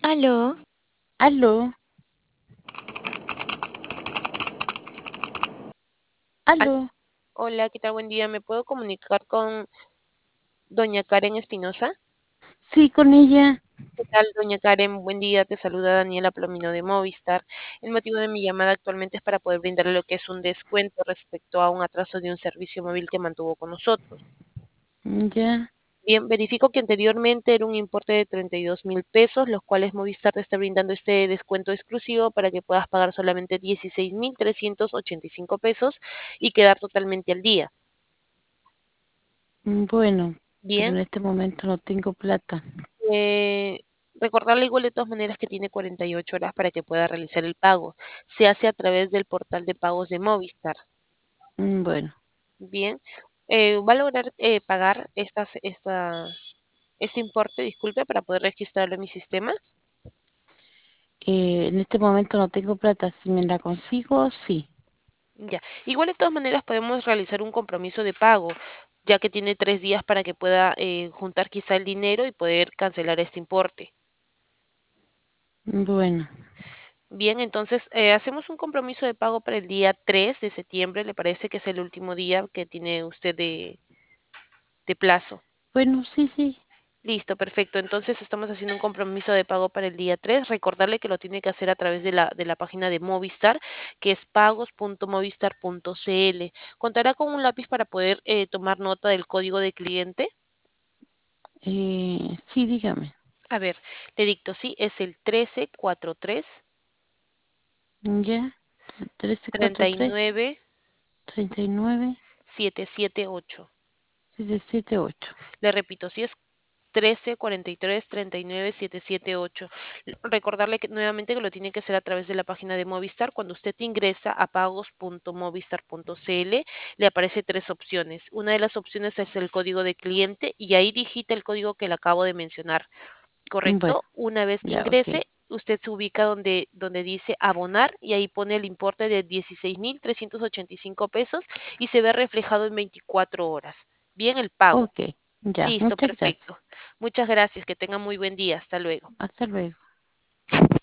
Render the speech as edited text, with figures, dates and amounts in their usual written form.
Aló, Aló, al- aló. hola, ¿qué tal? Buen día. ¿Me puedo comunicar con doña Karen Espinosa? Sí, con ella. ¿Qué tal, doña Karen? Buen día, te saluda Daniela Plomino de Movistar. El motivo de mi llamada actualmente es para poder brindarle lo que es un descuento respecto a un atraso de un servicio móvil que mantuvo con nosotros. Ya, Bien, verifico que anteriormente era un importe de 32.000 pesos, los cuales Movistar te está brindando este descuento exclusivo para que puedas pagar solamente 16.385 pesos y quedar totalmente al día. bueno, pero Bien. en este momento no tengo plata. Eh, Recordarle igual de todas maneras que tiene 48 horas para que pueda realizar el pago. Se hace a través del portal de pagos de Movistar. Bueno, Bien, va a lograr pagar este importe, disculpe, para poder registrarlo en mi sistema. en este momento no tengo plata. Si me la consigo, sí. Ya, igual de todas maneras podemos realizar un compromiso de pago, ya que tiene 3 días para que pueda juntar quizá el dinero y poder cancelar este importe. Bueno, Bien, entonces hacemos un compromiso de pago para el día 3 de septiembre. ¿Le parece que es el último día que tiene usted de plazo? bueno, sí, sí. Listo, perfecto. Entonces estamos haciendo un compromiso de pago para el día 3. Recordarle que lo tiene que hacer a través de la página de Movistar, que es pagos.movistar.cl. ¿Contará con un lápiz para poder tomar nota del código de cliente? Sí, dígame. A ver, le dicto, sí, es el 1343 Ya, 1343 39 39 778. 778. Le repito, si es 13 43 39 778. Recordarle que nuevamente que lo tiene que hacer a través de la página de Movistar. Cuando usted ingresa a pagos.movistar.cl, le aparece tres opciones. Una de las opciones es el código de cliente y ahí digita el código que le acabo de mencionar. Bueno, ¿Correcto? Una vez que ya, ok. ingrese, usted se ubica donde dice abonar y ahí pone el importe de 16.385 pesos y se ve reflejado en 24 horas. Bien, el pago. Ok, ya, Listo, muchas perfecto. gracias. Muchas gracias. Que tenga muy buen día. Hasta luego. Hasta luego.